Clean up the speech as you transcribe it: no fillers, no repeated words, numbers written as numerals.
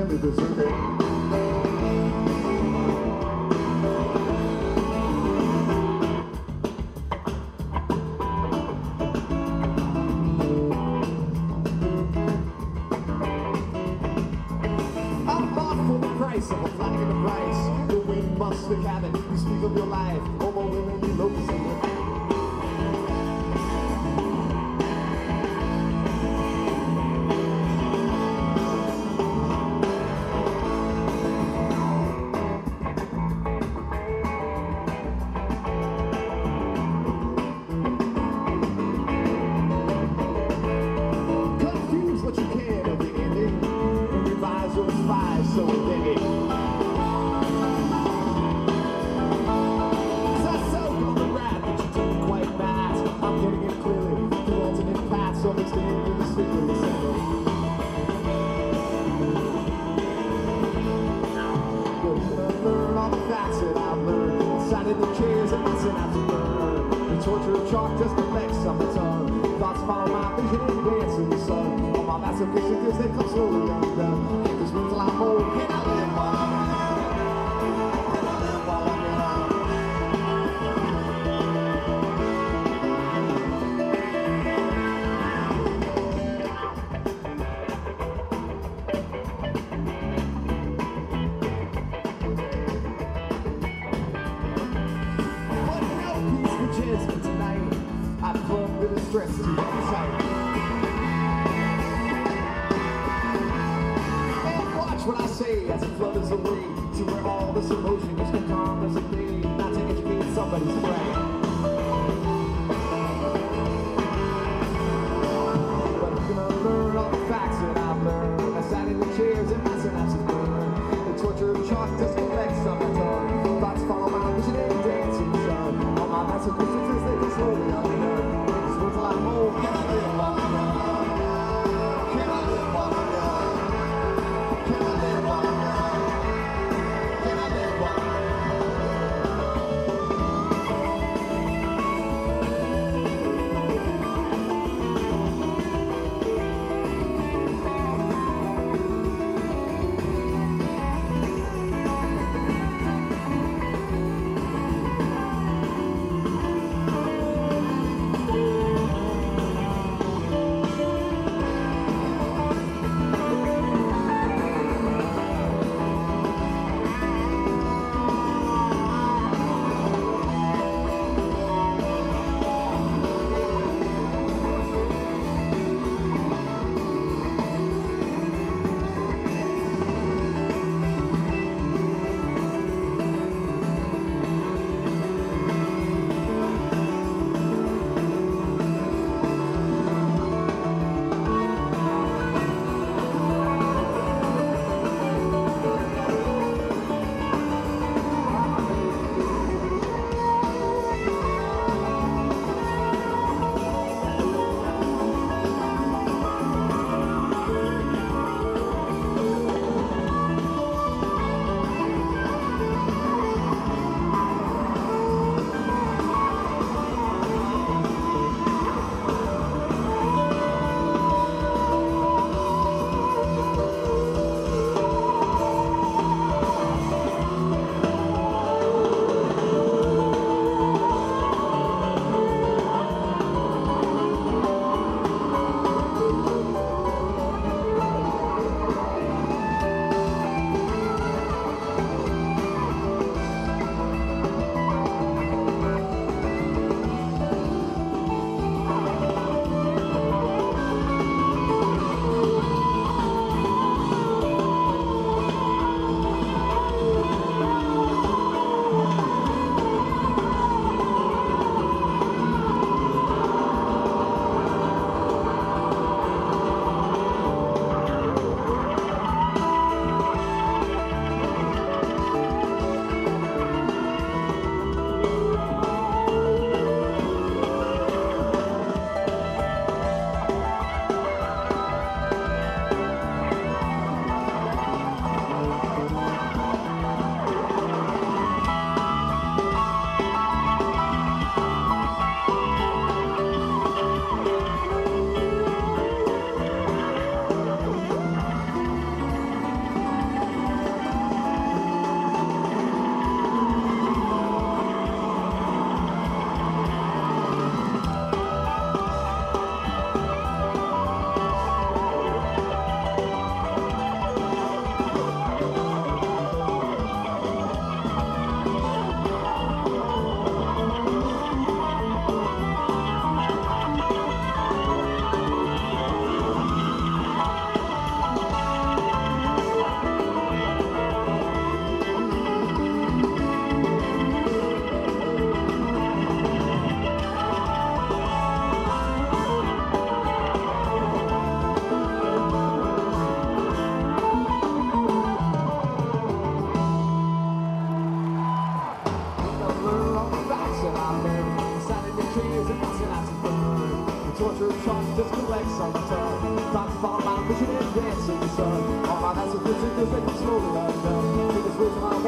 really deserve it. Of a flag in the price, the wind busts the cabin. You speak of your life, homo women, you locust in it. Confuse what you can of the ending, and revise your spies so offending. In the chairs and my synapses burn. The torture of chalk just reflects on my tongue. Thoughts follow my vision and dance in the sun. All my masturbation because they come slowly undone. This means a lot more. Can I live while I'm young? Can I live while I'm tonight, I plumb with the stress to your sight. And watch what I say as it flutters away to where all this emotion is calm as a day, not to educate somebody's brain. But I'm gonna learn all the facts that I've learned. I sat in the chairs and my synapses burn. The torture of chalk just collects on my tongue. Thoughts follow my vision and dance in the sun. All my massive distances, they just slowly undone. This world's a lot more. Can I live while I'm young? Can I live while I'm young? Can I live while I'm young? Can I live while I'm young? feels like I'm slowly running down. Take this waste of my